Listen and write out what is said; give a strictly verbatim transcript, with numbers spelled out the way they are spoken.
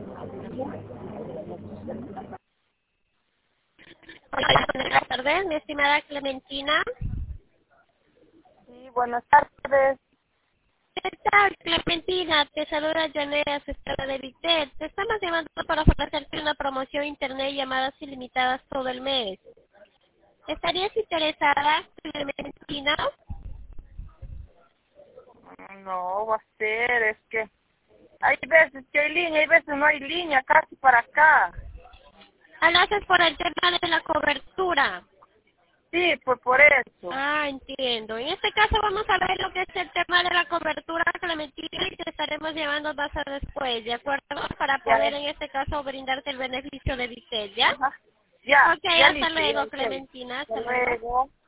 Hola, buenas tardes, mi estimada Clementina. Sí, buenas tardes. ¿Qué tal, Clementina? Te saluda Janet, asesora de Vitel. Te estamos llamando para ofrecerte una promoción internet llamadas ilimitadas todo el mes. ¿Estarías interesada, Clementina? No, va a ser, es que hay veces que hay línea, hay veces no hay línea, casi para acá. Ah, lo haces por el tema de la cobertura. Sí, pues por eso. Ah, entiendo. En este caso vamos a ver lo que es el tema de la cobertura, Clementina, y te estaremos llevando más a después, ¿de acuerdo? Para Ya, poder en este caso brindarte el beneficio de Vitel, ¿ya? ajá. Ya, Ok, ya hasta listo, ya, luego, ok. Clementina, Hasta hasta luego. luego.